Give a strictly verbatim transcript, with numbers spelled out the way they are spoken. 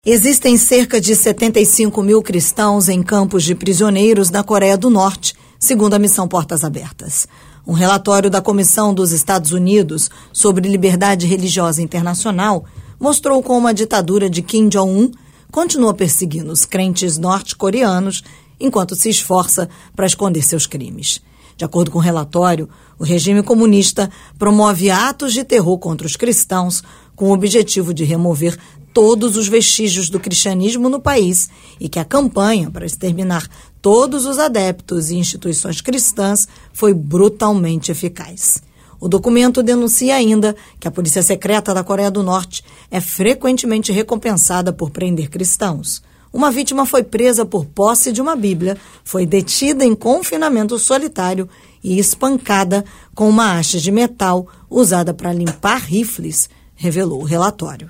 Existem cerca de setenta e cinco mil cristãos em campos de prisioneiros na Coreia do Norte, segundo a missão Portas Abertas. Um relatório da Comissão dos Estados Unidos sobre Liberdade Religiosa Internacional mostrou como a ditadura de Kim Jong-un continua perseguindo os crentes norte-coreanos enquanto se esforça para esconder seus crimes. De acordo com o relatório, o regime comunista promove atos de terror contra os cristãos com o objetivo de remover todos os vestígios do cristianismo no país e que a campanha para exterminar todos os adeptos e instituições cristãs foi brutalmente eficaz. O documento denuncia ainda que a Polícia Secreta da Coreia do Norte é frequentemente recompensada por prender cristãos. Uma vítima foi presa por posse de uma Bíblia, foi detida em confinamento solitário e espancada com uma haste de metal usada para limpar rifles, revelou o relatório.